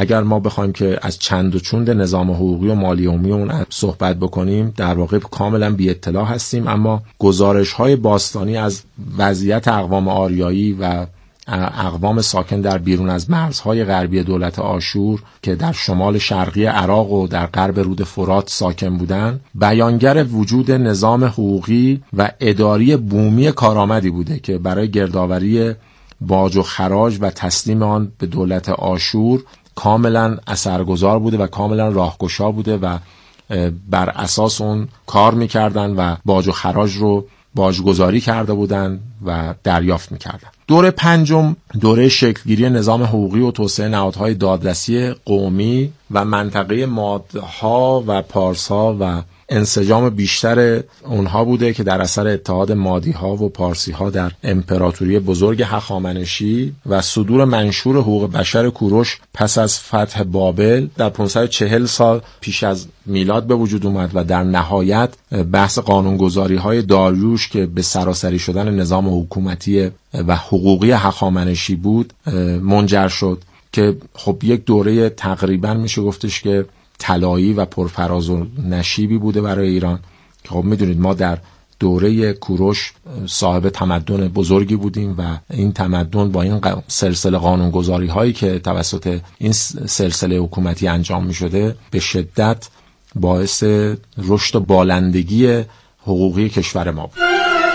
اگر ما بخوایم که از چند و چوند نظام حقوقی و مالی عمومی اون صحبت بکنیم، در واقع کاملا بی اطلاع هستیم. اما گزارش‌های باستانی از وضعیت اقوام آریایی و اقوام ساکن در بیرون از مرزهای غربی دولت آشور که در شمال شرقی عراق و در غرب رود فرات ساکن بودند، بیانگر وجود نظام حقوقی و اداری بومی کارآمدی بوده که برای گردآوری باج و خراج و تسلیم آن به دولت آشور کاملا اثرگذار بوده و کاملا راهگشا بوده و بر اساس اون کار میکردن و باج و خراج رو باجگذاری کرده بودند و دریافت میکردن. دوره پنجم دوره شکلگیری نظام حقوقی و توسعه نهادهای دادرسی قومی و منطقه مادها و پارسها و انسجام بیشتر اونها بوده که در اثر اتحاد مادیها و پارسیها در امپراتوری بزرگ هخامنشی و صدور منشور حقوق بشر کوروش پس از فتح بابل در 540 سال پیش از میلاد به وجود اومد و در نهایت بحث قانونگذاری‌های داریوش که به سراسری شدن نظام حکومتی و حقوقی هخامنشی بود منجر شد که خب یک دوره تقریبا میشه گفتش که طلایی و پرفراز و نشیبی بوده برای ایران که خب میدونید ما در دوره کوروش صاحب تمدن بزرگی بودیم و این تمدن با این سلسله قانونگذاری هایی که توسط این سلسله حکومتی انجام می شده به شدت باعث رشد و بالندگی حقوقی کشور ما بود.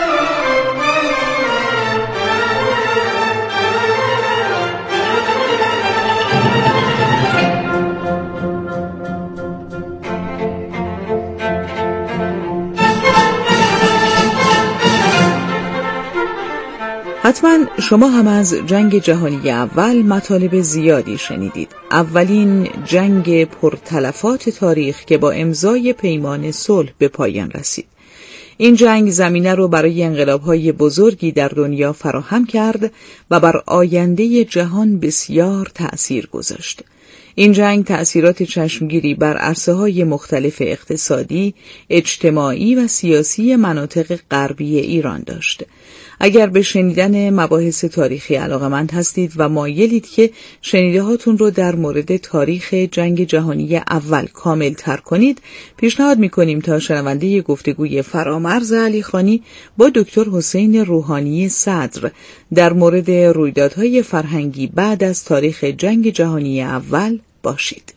حتما شما هم از جنگ جهانی اول مطالب زیادی شنیدید. اولین جنگ پرتلفات تاریخ که با امضای پیمان صلح به پایان رسید. این جنگ زمینه رو برای انقلاب‌های بزرگی در دنیا فراهم کرد و بر آینده جهان بسیار تأثیر گذاشت. این جنگ تأثیرات چشمگیری بر عرصه‌های مختلف اقتصادی، اجتماعی و سیاسی مناطق غربی ایران داشت. اگر به شنیدن مباحث تاریخی علاقه‌مند هستید و مایلید که شنیده هاتون رو در مورد تاریخ جنگ جهانی اول کامل تر کنید، پیشنهاد می‌کنیم تا شنونده گفتگوی فرامرز علیخانی با دکتر حسین روحانی صدر در مورد رویدادهای فرهنگی بعد از تاریخ جنگ جهانی اول باشید.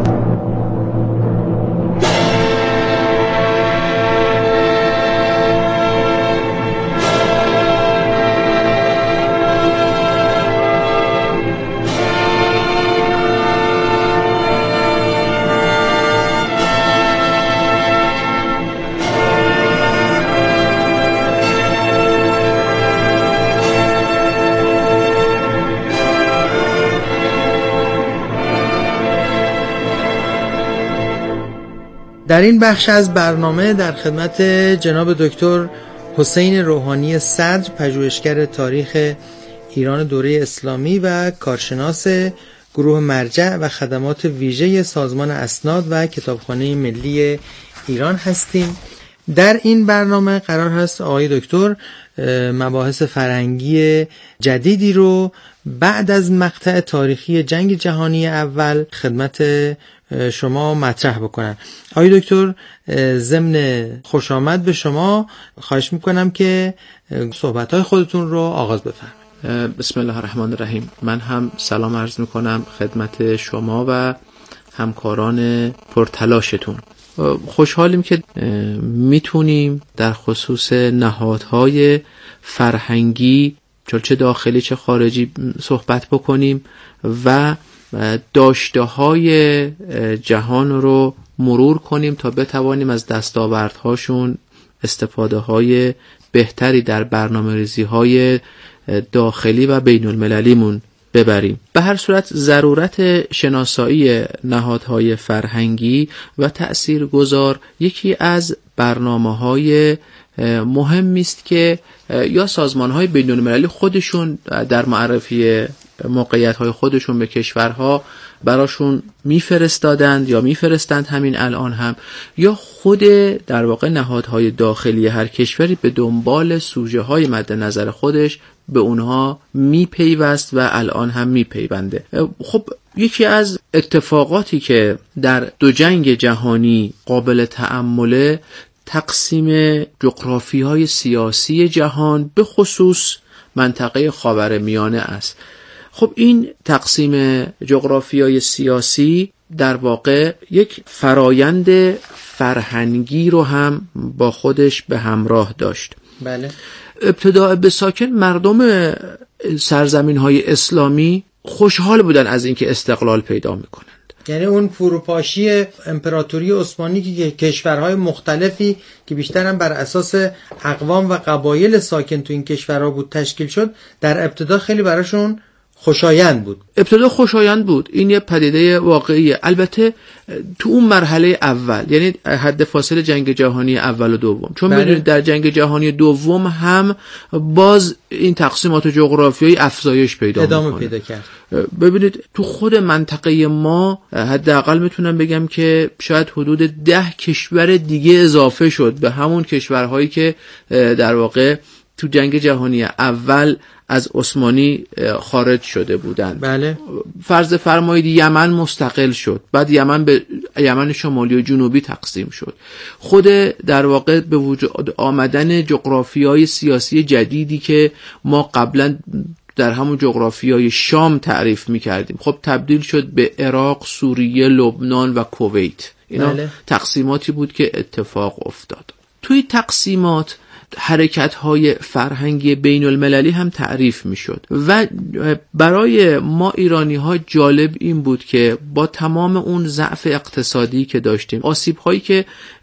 در این بخش از برنامه در خدمت جناب دکتر حسین روحانی صدر، پژوهشگر تاریخ ایران دوره اسلامی و کارشناس گروه مرجع و خدمات ویژه سازمان اسناد و کتابخانه ملی ایران هستیم. در این برنامه قرار هست آقای دکتر مباحث فرهنگی جدیدی رو بعد از مقطع تاریخی جنگ جهانی اول خدمت شما مطرح بکنن. آقای دکتر، ضمن خوش آمد به شما خواهش میکنم که صحبت‌های خودتون رو آغاز بفرمایید. بسم الله الرحمن الرحیم. من هم سلام عرض میکنم خدمت شما و همکاران پرتلاشتون. خوشحالیم که میتونیم در خصوص نهادهای فرهنگی چه داخلی چه خارجی صحبت بکنیم و داشته‌های جهان رو مرور کنیم تا بتوانیم از دستاوردهاشون استفاده‌های بهتری در برنامه‌ریزی‌های داخلی و بین‌المللیمون ببریم. به هر صورت ضرورت شناسایی نهادهای فرهنگی و تأثیرگذار یکی از برنامه‌های مهمی است که یا سازمان‌های بین‌المللی خودشون در معرفی موقعیت‌های خودشون به کشورها براشون میفرستادند یا میفرستند همین الان هم، یا خود در واقع نهادهای داخلی هر کشوری به دنبال سوژه‌های مد نظر خودش به اونها میپیوست و الان هم میپیونده. خب یکی از اتفاقاتی که در دو جنگ جهانی قابل تأمله تقسیم جغرافی‌های سیاسی جهان به خصوص منطقه خاورمیانه است. خب این تقسیم جغرافیای سیاسی در واقع یک فرایند فرهنگی رو هم با خودش به همراه داشت. بله. ابتداء به ساکن مردم سرزمین‌های اسلامی خوشحال بودن از اینکه استقلال پیدا میکنند. یعنی اون فروپاشی امپراتوری عثمانی که کشورهای مختلفی که بیشتر هم بر اساس اقوام و قبایل ساکن تو این کشورها بود تشکیل شد، در ابتدا خیلی براشون خوشایند بود. ابتدا خوشایند بود. این یه پدیده واقعیه. البته تو اون مرحله اول، یعنی حد فاصل جنگ جهانی اول و دوم، چون می‌دونید در جنگ جهانی دوم هم باز این تقسیمات جغرافیایی افزایش ادامه پیدا کرد. ببینید تو خود منطقه ما حداقل میتونم بگم که شاید حدود 10 کشور دیگه اضافه شد به همون کشورهایی که در واقع تو جنگ جهانی اول از عثمانی خارج شده بودند. بله. فرض فرمایید یمن مستقل شد، بعد یمن به یمن شمالی و جنوبی تقسیم شد. خود در واقع به وجود آمدن جغرافیای سیاسی جدیدی که ما قبلا در همون جغرافیای شام تعریف می‌کردیم، خب تبدیل شد به عراق، سوریه، لبنان و کویت. اینا بله. تقسیماتی بود که اتفاق افتاد. توی تقسیمات حرکت‌های فرهنگی بین المللی هم تعریف می‌شد و برای ما ایرانی‌ها جالب این بود که با تمام اون ضعف اقتصادی که داشتیم، آسیب‌هایی که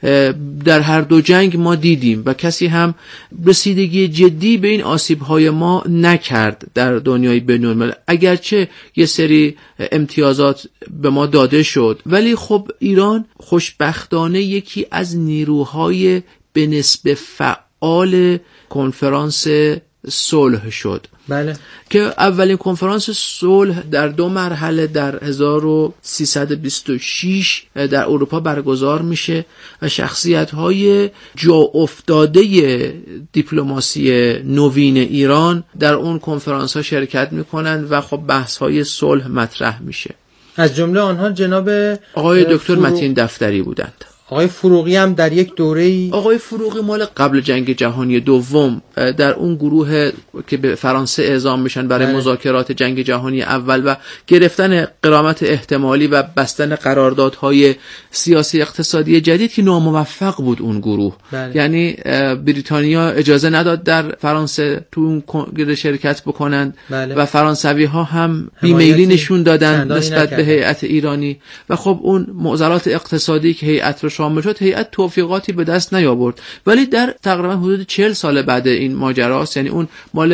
در هر دو جنگ ما دیدیم و کسی هم رسیدگی جدی به این آسیب‌های ما نکرد در دنیای بین المللی، اگرچه یه سری امتیازات به ما داده شد، ولی خب ایران خوشبختانه یکی از نیروهای به نسبت فعال کنفرانس صلح شد. بله. که اولین کنفرانس صلح در 2 مرحله در 1326 در اروپا برگزار میشه و شخصیت‌های جا افتاده دیپلماسی نوین ایران در اون کنفرانس‌ها شرکت میکنند و خب بحث‌های صلح مطرح میشه. از جمله آنها جناب آقای دکتر متین دفتری بودند. آقای فروغی هم در یک دوره‌ای، آقای فروغی مال قبل جنگ جهانی دوم در اون گروه که به فرانسه اعزام میشن برای مذاکرات جنگ جهانی اول و گرفتن غرامت احتمالی و بستن قراردادهای سیاسی اقتصادی جدید که ناموفق بود اون گروه. یعنی بریتانیا اجازه نداد در فرانسه تو اون کنگره شرکت بکنند و فرانسوی ها هم بیمیلی نشون دادن نسبت به هیئت ایرانی و خب اون معضلات اقتصادی که هیئت رو شامل شد، هیئت توفیقاتی به دست نیاورد. ولی در تقریبا حدود 40 سال بعد این ماجراست، یعنی اون مال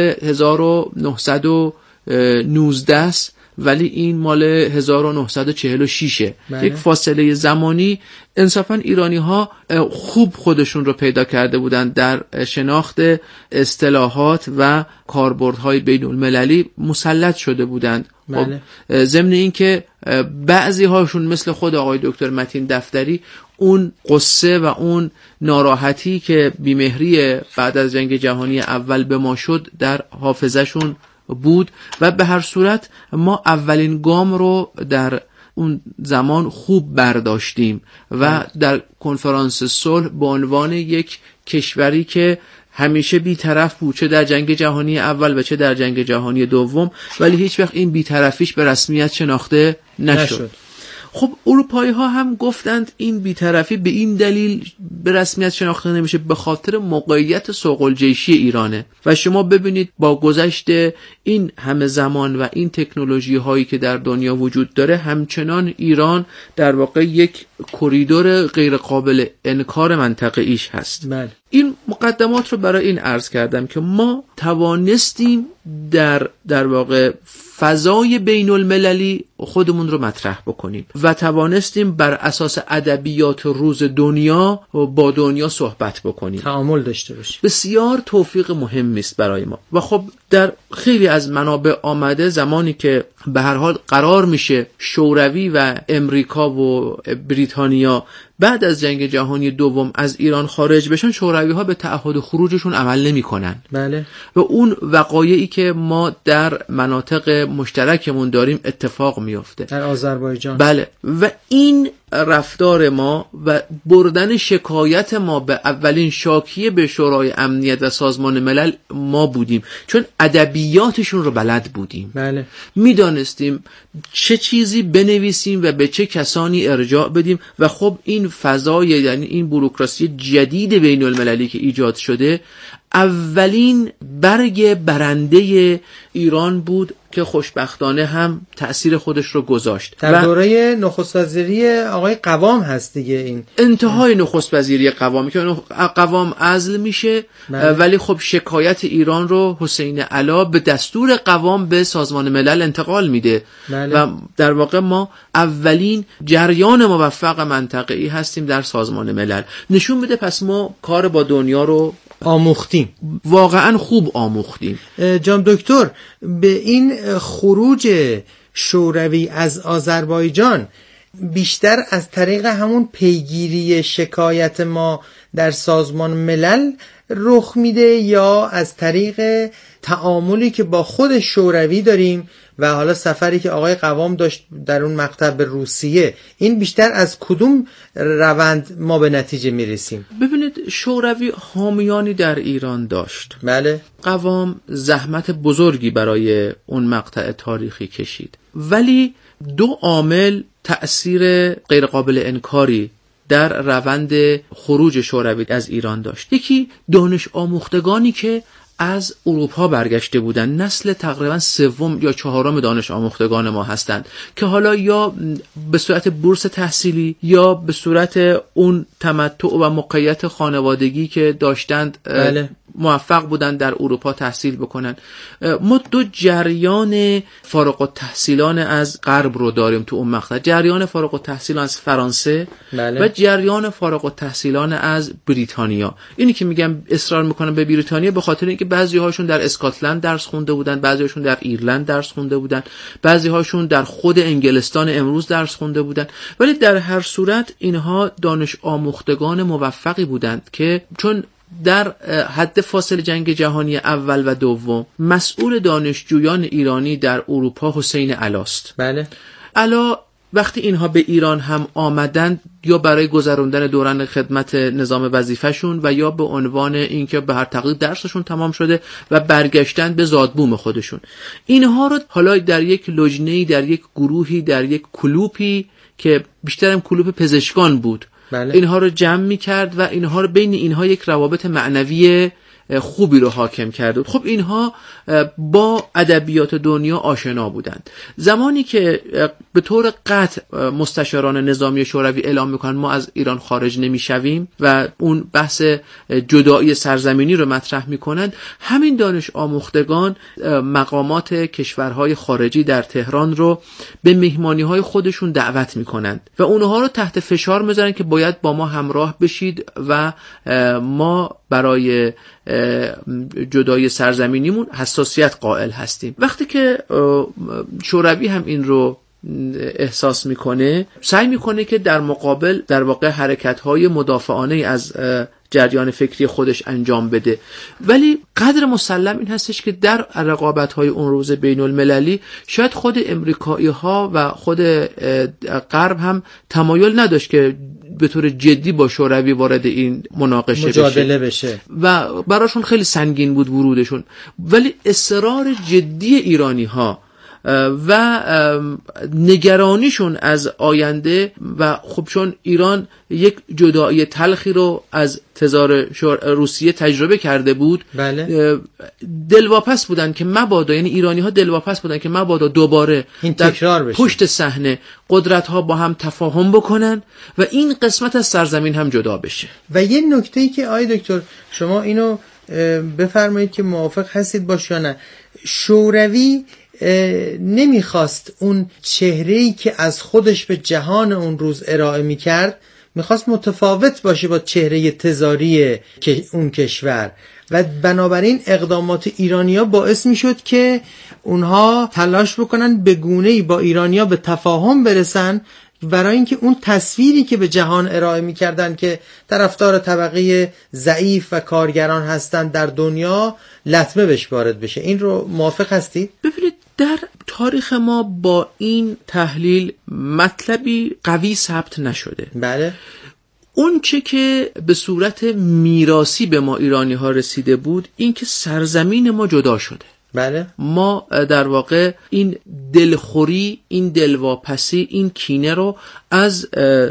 1919 است ولی این مال 1946. یک فاصله زمانی انصافا ایرانی ها خوب خودشون رو پیدا کرده بودند در شناخت اصطلاحات و کاربردهای بین المللی مسلط شده بودند. ضمن این که بعضی هاشون مثل خود آقای دکتر متین دفتری اون قصه و اون ناراحتی که بیمهری بعد از جنگ جهانی اول به ما شد در حافظه‌شون بود و به هر صورت ما اولین گام رو در اون زمان خوب برداشتیم و در کنفرانس صلح به عنوان یک کشوری که همیشه بی‌طرف بود، چه در جنگ جهانی اول و چه در جنگ جهانی دوم، ولی هیچ وقت این بی‌طرفیش به رسمیت شناخته نشد. خب اروپایی ها هم گفتند این بی‌طرفی به این دلیل به رسمیت شناخته نمیشه، به خاطر موقعیت صقل‌جیشی ایرانه و شما ببینید با گذشت این همه زمان و این تکنولوژی هایی که در دنیا وجود داره، همچنان ایران در واقع یک کریدور غیر قابل انکار منطقه ایش هست. این مقدمات رو برای این عرض کردم که ما توانستیم در واقع فضای بین المللی خودمون رو مطرح بکنیم و توانستیم بر اساس ادبیات روز دنیا با دنیا صحبت بکنیم، تعامل داشته باشیم. بسیار توفیق مهمی است برای ما. و خب در خیلی از منابع آمده زمانی که به هر حال قرار میشه شوروی و امریکا و بریتانیا بعد از جنگ جهانی دوم از ایران خارج بشن، شوروی ها به تعهد خروجشون عمل نمی کنن. بله. و اون وقایعی که ما در مناطق مشترکمون داریم اتفاق میفته در آذربایجان. بله. و این رفتار ما و بردن شکایت ما به اولین شاکیه به شورای امنیت و سازمان ملل ما بودیم، چون ادبیاتشون رو بلد بودیم. بله. میدانستیم چه چیزی بنویسیم و به چه کسانی ارجاع بدیم. و خب این فضای، یعنی این بوروکراسی جدید بین المللی که ایجاد شده، اولین برگ برنده ایران بود که خوشبختانه هم تأثیر خودش رو گذاشت. در دوره نخست وزیری آقای قوام هست دیگه، این انتهای نخست وزیری قوامی که قوام عزل میشه. ولی خب شکایت ایران رو حسین علا به دستور قوام به سازمان ملل انتقال میده. و در واقع ما اولین جریان موفق منطقه‌ای هستیم در سازمان ملل. نشون میده پس ما کار با دنیا رو آموختیم، واقعا خوب آموختیم. جناب دکتر، به این خروج شوروی از آذربایجان بیشتر از طریق همون پیگیری شکایت ما در سازمان ملل رخ میده یا از طریق تعاملی که با خود شوروی داریم و حالا سفری که آقای قوام داشت در اون مقطع به روسیه؟ این بیشتر از کدوم روند ما به نتیجه میرسیم؟ ببینید، شوروی حامیانی در ایران داشت. بله. قوام زحمت بزرگی برای اون مقطع تاریخی کشید، ولی دو عامل تأثیر غیرقابل انکاری در روند خروج شوروی از ایران داشت. یکی دانش آموختگانی که از اروپا برگشته بودند، نسل تقریبا سوم یا چهارم دانش آموختگان ما هستند که حالا یا به صورت بورس تحصیلی یا به صورت اون تمتع و موقعیت خانوادگی که داشتند بله. موفق بودند در اروپا تحصیل بکنن. ما دو جریان فارغ التحصیلان از غرب رو داریم تو اون مقطع، جریان فارغ التحصیلان از فرانسه بله. و جریان فارغ التحصیلان از بریتانیا. اینی که میگم اصرار میکنم به بریتانیا به خاطر اینکه بعضی هاشون در اسکاتلند درس خونده بودن، بعضی هاشون در ایرلند درس خونده بودن، بعضی هاشون در خود انگلستان امروز درس خونده بودن. ولی در هر صورت اینها دانش آموختگان موفقی بودند که چون در حد فاصل جنگ جهانی اول و دوم مسئول دانشجویان ایرانی در اروپا حسین علاست. بله. علا وقتی اینها به ایران هم آمدند یا برای گذراندن دوران خدمت نظام وظیفه‌شون و یا به عنوان اینکه به هر تقدیر درسشون تمام شده و برگشتن به زادبوم خودشون، اینها رو حالا در یک لجنه‌ای، در یک گروهی، در یک کلوپی که بیشترم کلوپ پزشکان بود بله. اینها رو جمع می کرد و اینها رو بین اینها یک روابط معنوی خوبی رو حاکم کرد. خب اینها با ادبیات دنیا آشنا بودند. زمانی که به طور قطع مستشاران نظامی شوروی اعلام میکنن ما از ایران خارج نمیشویم و اون بحث جدایی سرزمینی رو مطرح میکنند، همین دانش آموختگان مقامات کشورهای خارجی در تهران رو به مهمانی‌های خودشون دعوت میکنند و اونها رو تحت فشار میذارن که باید با ما همراه بشید و ما برای جدایی سرزمینیمون حساسیت قائل هستیم. وقتی که شوروی هم این رو احساس میکنه، سعی میکنه که در مقابل در واقع حرکت‌های مدافعانه از جریان فکری خودش انجام بده. ولی قدر مسلم این هستش که در رقابت‌های اون روز بین المللی شاید خود امریکایی‌ها و خود غرب هم تمایل نداشت که به طور جدی با شوروی وارد این مناقشه مجادله بشه و براشون خیلی سنگین بود ورودشون. ولی اصرار جدی ایرانی‌ها و نگرانیشون از آینده و خب چون ایران یک جدایی تلخی رو از تزار روسیه تجربه کرده بود، بله. دلواپس بودن که مبادا، یعنی ایرانی ها دلواپس بودن که مبادا دوباره این تکرار بشه، پشت صحنه قدرت ها با هم تفاهم بکنن و این قسمت از سرزمین هم جدا بشه. و یه نکته‌ای که آقای دکتر شما اینو بفرمایید که موافق هستید باش یا نه، شوروی نمیخواست اون چهره‌ای که از خودش به جهان اون روز ارائه میکرد میخواست متفاوت باشه با چهره تزاری اون کشور و بنابراین اقدامات ایرانی‌ها باعث میشد که اونها تلاش بکنن به گونه‌ای با ایرانی‌ها به تفاهم برسن برای اینکه اون تصویری که به جهان ارائه می‌کردن که طرفدار طبقه ضعیف و کارگران هستند در دنیا لطمه بهش وارد بشه. این رو موافق هستید؟ ببینید در تاریخ ما با این تحلیل مطلبی قوی ثبت نشده. بله. اون چه که به صورت میراثی به ما ایرانی ها رسیده بود این که سرزمین ما جدا شده. بله. ما در واقع این دلخوری، این دلواپسی، این کینه رو از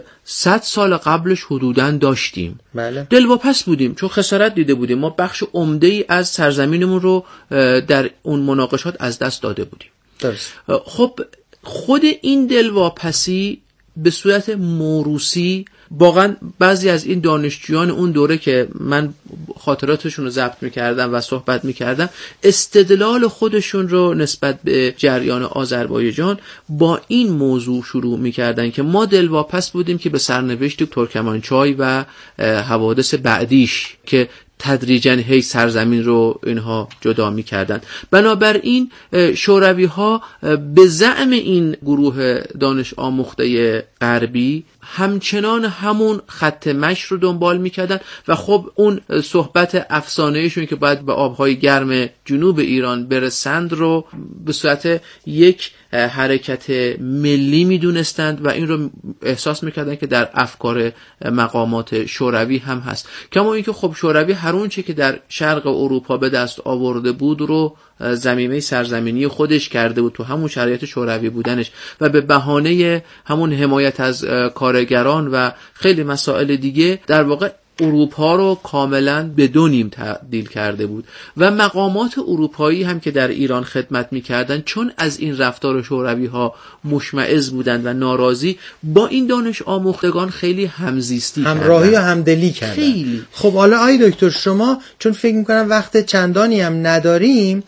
100 سال قبلش حدوداً داشتیم. بله. دلواپس بودیم چون خسارت دیده بودیم. ما بخش عمده‌ای از سرزمینمون رو در اون مناقشات از دست داده بودیم. درست. خب خود این دلواپسی به صورت موروثی واقعا بعضی از این دانشجویان اون دوره که من خاطراتشون رو ضبط میکردم و صحبت میکردم استدلال خودشون رو نسبت به جریان آذربایجان با این موضوع شروع میکردن که ما دلواپس بودیم که به سرنوشت ترکمانچای و حوادث بعدیش که تدریجاً هی سرزمین رو اینها جدا می‌کردند. بنابراین شوروی‌ها به زعم این گروه دانش آموخته غربی همچنان همون خط مشی رو دنبال می‌کردن و خب اون صحبت افسانه‌ایشون که باید به آب‌های گرم جنوب ایران برسند رو به صورت یک حرکت ملی میدونستند و این رو احساس میکردن که در افکار مقامات شوروی هم هست. کما اینکه خب شوروی هر اون چه که در شرق اروپا به دست آورده بود رو زمینه سرزمینی خودش کرده بود تو همون شرایط شوروی بودنش و به بهانه همون حمایت از کارگران و خیلی مسائل دیگه در واقع اروپا رو کاملا به دو نیم تبدیل کرده بود و مقامات اروپایی هم که در ایران خدمت می‌کردند چون از این رفتار شوروی‌ها مشمئز بودند و ناراضی با این دانش آموختگان خیلی همزیستی همراهی و همدلی کردند. خیلی. خب حالا آقای دکتر شما چون فکر می‌کنم وقت چندانی هم نداریم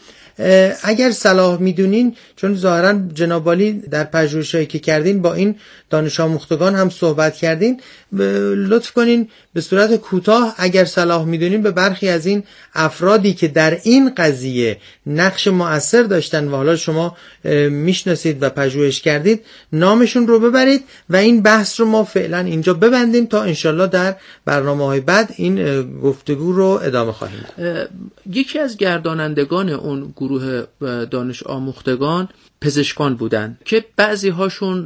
اگر صلاح میدونین چون ظاهرا جناب عالی در پژوهشایی که کردین با این دانش آموختگان هم صحبت کردین لطف کنین به صورت کوتاه اگر صلاح میدونین به برخی از این افرادی که در این قضیه نقش مؤثر داشتن و حالا شما میشناسید و پژوهش کردید نامشون رو ببرید و این بحث رو ما فعلا اینجا ببندیم تا انشالله در برنامه‌های بعد این گفتگو رو ادامه خواهیم داد. یکی از گردانندگان اون گروه دانش آموختگان پزشکان بودند که بعضی هاشون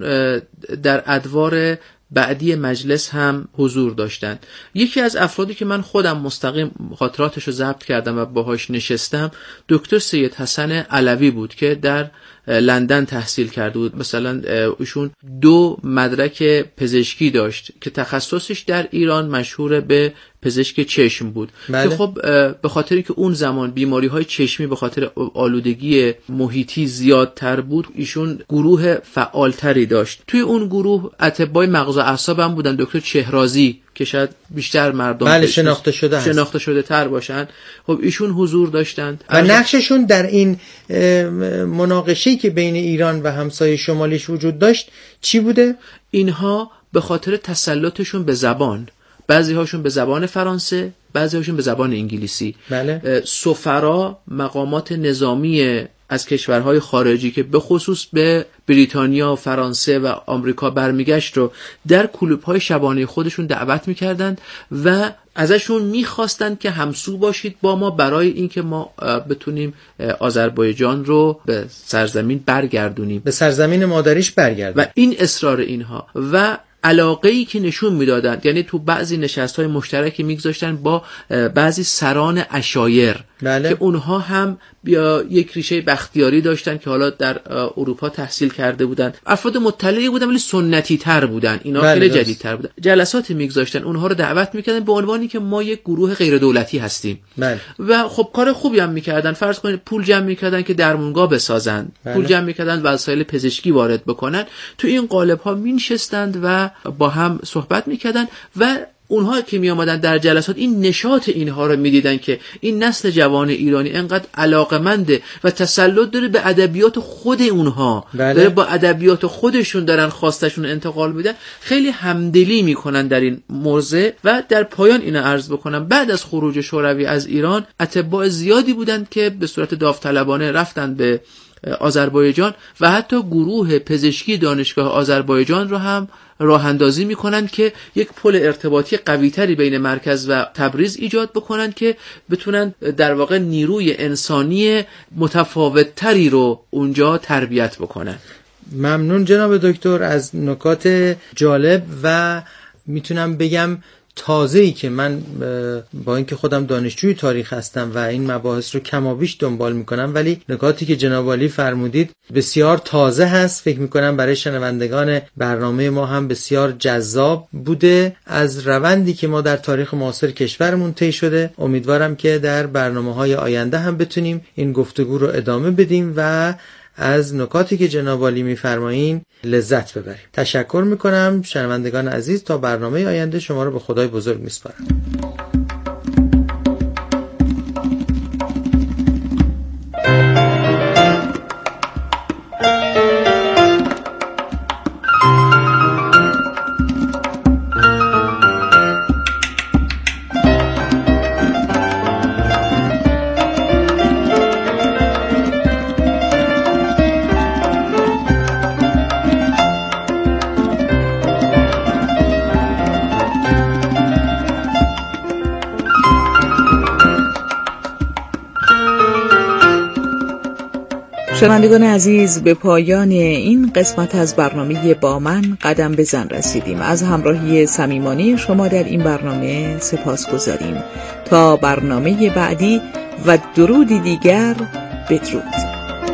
در ادوار بعدی مجلس هم حضور داشتند. یکی از افرادی که من خودم مستقیم خاطراتش رو ضبط کردم و باهاش نشستم دکتر سید حسن علوی بود که در لندن تحصیل کرده بود. مثلا ایشون 2 مدرک پزشکی داشت که تخصصش در ایران مشهور به پزشک چشم بود. بله. که خب به خاطر اینکه اون زمان بیماری‌های چشمی به خاطر آلودگی محیطی زیادتر بود ایشون گروه فعالتری داشت. توی اون گروه اطبای مغز و اعصاب هم بودن دکتر چهرازی که شاید بیشتر مردم بله شناخته شده تر باشن. خب ایشون حضور داشتند و نقششون در این مناقشه‌ای که بین ایران و همسایه شمالیش وجود داشت چی بوده؟ اینها به خاطر تسلطشون به زبان، بعضی هاشون به زبان فرانسه، بعضی هاشون به زبان انگلیسی. بله. سفرا، مقامات نظامی از کشورهای خارجی که به خصوص به بریتانیا، فرانسه و آمریکا برمیگشت رو در کلوب‌های شبانه خودشون دعوت می‌کردند و ازشون می‌خواستند که همسو باشید با ما برای اینکه ما بتونیم آذربایجان رو به سرزمین برگردونیم، به سرزمین مادریش برگردونیم. و این اصرار اینها و علاقه‌ای که نشون میدادند، یعنی تو بعضی نشست‌های مشترکی میگذاشتن با بعضی سران عشایر. بله. که اونها هم یک ریشه بختیاری داشتن که حالا در اروپا تحصیل کرده بودن، افراد مطلعی بودن ولی سنتی تر بودن، اینا بله خیلی جدیدتر بودن. جلساتی میگذاشتن، اونها رو دعوت میکردن به عنوانی که ما یک گروه غیر دولتی هستیم. بله. و خب کار خوبی هم میکردن. فرض کنید پول جمع میکردن که درمونگاه بسازن. بله. پول جمع میکردن وسایل پزشکی وارد بکنن. تو این قالب ها مینشستند و با هم صحبت میکردن و اونها که می آمدن در جلسات این نشاط اینها رو میدیدن که این نسل جوان ایرانی انقدر علاقمنده و تسلط داره به ادبیات خود اونها، داره با ادبیات خودشون دارن خواستشون انتقال میدن، خیلی همدلی میکنن در این موضع. و در پایان اینو عرض بکنم، بعد از خروج شوروی از ایران اتباع زیادی بودند که به صورت داوطلبانه رفتن به آذربایجان و حتی گروه پزشکی دانشگاه آذربایجان رو هم راه اندازی میکنن که یک پل ارتباطی قویتری بین مرکز و تبریز ایجاد بکنن که بتونن در واقع نیروی انسانی متفاوتتری رو اونجا تربیت بکنن. ممنون جناب دکتر از نکات جالب و میتونم بگم تازه‌ای که من با اینکه خودم دانشجوی تاریخ هستم و این مباحث رو کمابیش دنبال میکنم، ولی نکاتی که جناب عالی فرمودید بسیار تازه هست. فکر میکنم برای شنوندگان برنامه ما هم بسیار جذاب بوده. از روندی که ما در تاریخ معاصر کشورمون طی شده، امیدوارم که در برنامه‌های آینده هم بتونیم این گفتگو رو ادامه بدیم و از نکاتی که جناب عالی میفرمایین لذت ببریم. تشکر میکنم شنوندگان عزیز. تا برنامه آینده شما رو به خدای بزرگ میسپارم. شنوندگان عزیز، به پایان این قسمت از برنامه با من قدم به زن رسیدیم. از همراهی صمیمانه شما در این برنامه سپاسگزاریم. تا برنامه بعدی و درودی دیگر، بدرود.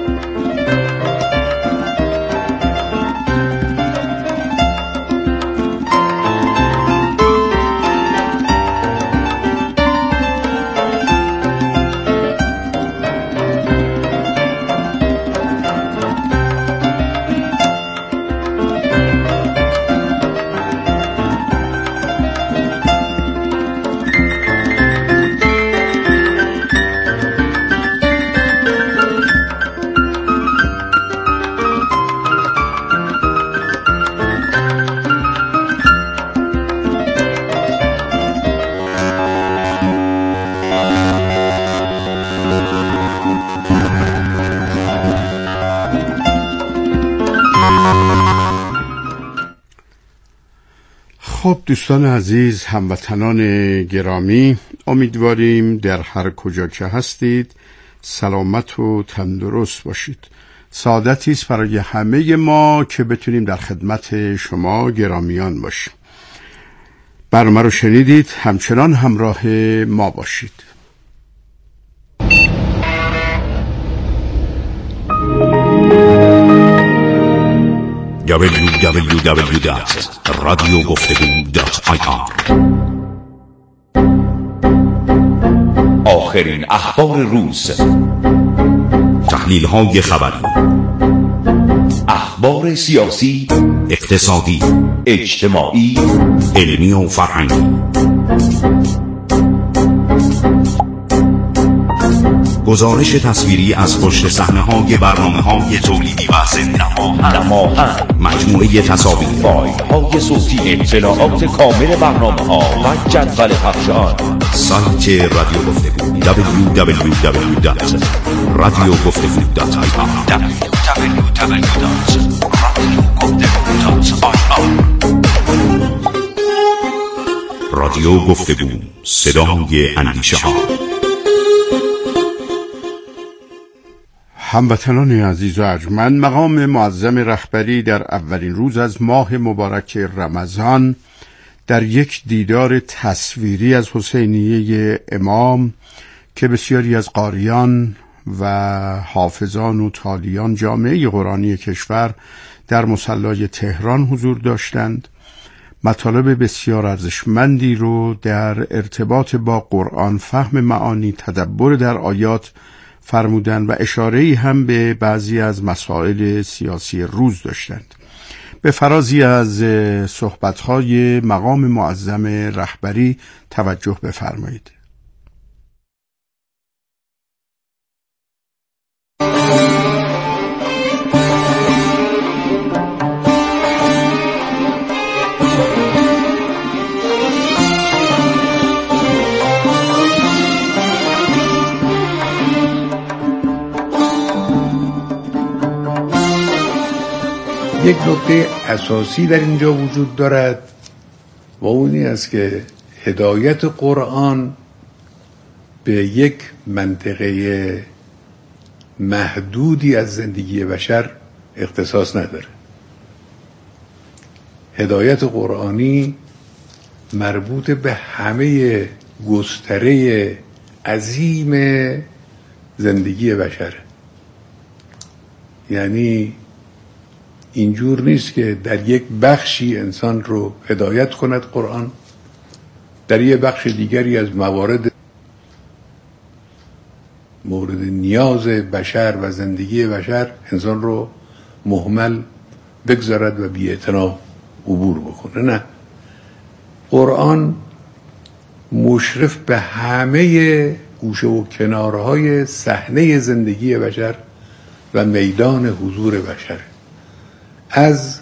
خب دوستان عزیز، هموطنان گرامی، امیدواریم در هر کجا که هستید سلامت و تندرست باشید. سعادتی است برای همه ما که بتونیم در خدمت شما گرامیان باشیم. برنامه رو شنیدید، همچنان همراه ما باشید. www.radiogفتگو.ir آخرین اخبار روز، تحلیل‌های خبری، اخبار سیاسی، اقتصادی، اجتماعی، علمی و فرهنگی، گزارش تصویری از پشت صحنه‌های برنامه‌های تولیدی و زنده نماهنگ، مجموعه تصاویر، فایل‌های صوتی، اطلاعات کامل برنامه‌ها و جدول پخش آن. سایت رادیو گفتگو www.radiogفتگو.ir رادیو گفتگو، صدای اندیشه‌ها. هموطنان عزیز و ارجمند، مقام معظم رهبری در اولین روز از ماه مبارک رمضان در یک دیدار تصویری از حسینیه امام که بسیاری از قاریان و حافظان و تالیان جامعه قرآنی کشور در مصلی تهران حضور داشتند، مطالب بسیار ارزشمندی رو در ارتباط با قرآن، فهم معانی، تدبر در آیات فرمودند و اشاره‌ای هم به بعضی از مسائل سیاسی روز داشتند. به فرازی از صحبت‌های مقام معظم رهبری توجه بفرمایید. یک نکته اساسی در اینجا وجود دارد و اون این است که هدایت قرآن به یک منطقه محدودی از زندگی بشر اختصاص نداره. هدایت قرآنی مربوط به همه گستره عظیم زندگی بشره. یعنی اینجور نیست که در یک بخشی انسان رو هدایت کند قرآن، در یک بخش دیگری از مورد نیاز بشر و زندگی بشر انسان رو مهمل بگذارد و بی‌اعتنا عبور بکنه. نه، قرآن مشرف به همه گوشه و کنارهای صحنه زندگی بشر و میدان حضور بشر، از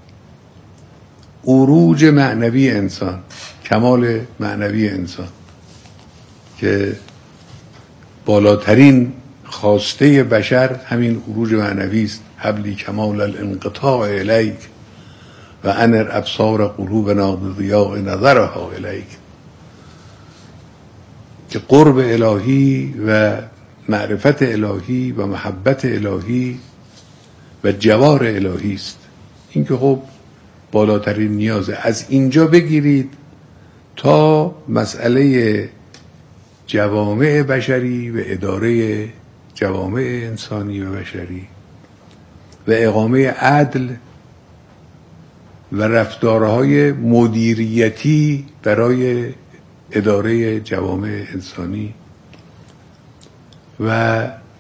عروج معنوی انسان، کمال معنوی انسان که بالاترین خواسته بشر همین عروج معنوی است. حبلی کمال الانقطاع الیک و انر ابصار قلوبنا بضیاء نظرها الیک، که قرب الهی و معرفت الهی و محبت الهی و جوار الهی است. این که خب بالاترین نیازه. از اینجا بگیرید تا مسئله جوامع بشری و اداره جوامع انسانی و بشری و اقامه عدل و رفتارهای مدیریتی برای اداره جوامع انسانی و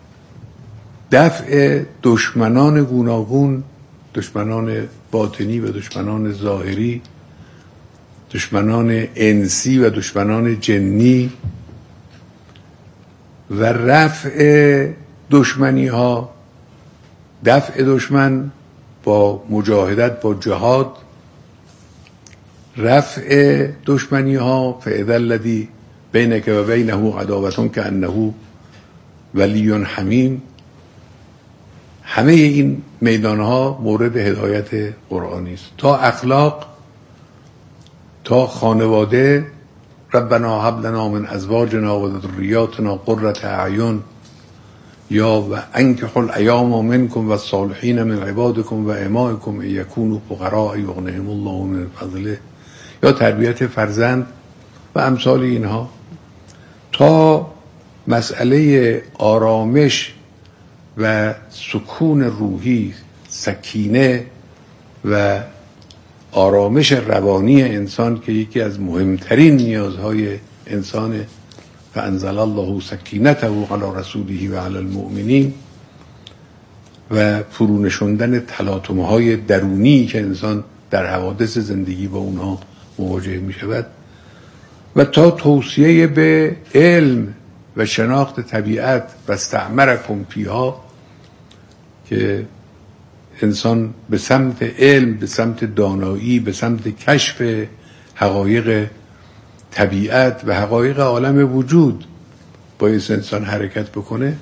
دفع دشمنان گوناگون، دشمنان باطنی و دشمنان ظاهری، دشمنان انسی و دشمنان جنی و رفع دشمنی ها، دفع دشمن با مجاهدت با جهاد، رفع دشمنی ها فاذا الذی بینک و بینه عداوة کأنه ولی حمیم. همه این میدان ها مورد هدایت قرآنی است، تا اخلاق، تا خانواده. ربنا هب لنا من ازواجنا و ذریاتنا قرة اعین، یا و انکحوا الایام منکم و الصالحین من عبادکم و امائکم ان یکونوا فقراء یغنیهم الله من فضله، یا تربیت فرزند و امثال اینها، تا مسئله آرامش و سکون روحی، سکینه و آرامش روانی انسان که یکی از مهمترین نیازهای انسانه. فانزل الله سکینته علی رسوله و علی المؤمنین، و فرونشوندن تلاطم‌های درونی که انسان در حوادث زندگی با اونها مواجه می شود، و تا توصیه به علم و شناخت طبیعت و استعمرکم فیها، که انسان به سمت علم، به سمت دانایی، به سمت کشف حقایق طبیعت و حقایق عالم وجود باید انسان حرکت بکنه،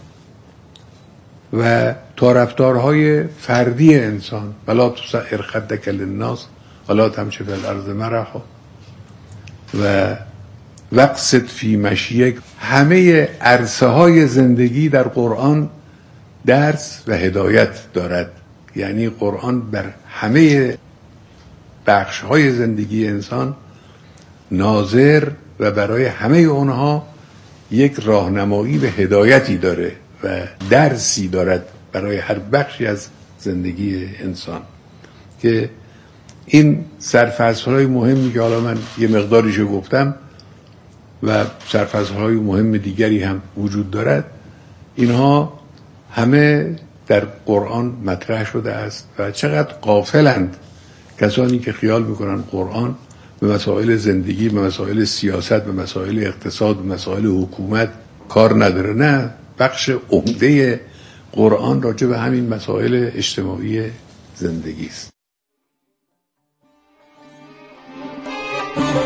و تا رفتارهای فردی انسان، ولا تسعر خدک للناس ولا تمشی فی الارض مرحا و واقصد فی مشیک. همه عرصه های زندگی در قرآن درس و هدایت دارد. یعنی قرآن بر همه بخش های زندگی انسان ناظر و برای همه اونها یک راهنمایی و هدایتی داره و درسی دارد برای هر بخشی از زندگی انسان، که این سرفصل‌های مهمی که حالا من یه مقداریشو گفتم و سرفصل‌های مهم دیگری هم وجود دارد، اینها همه در قرآن مطرح شده است و چقدر غافلند کسانی که خیال میکنن قرآن به مسائل زندگی، به مسائل سیاست، به مسائل اقتصاد، به مسائل حکومت کار نداره. نه، بخش عمده قرآن راجع به همین مسائل اجتماعی زندگی است.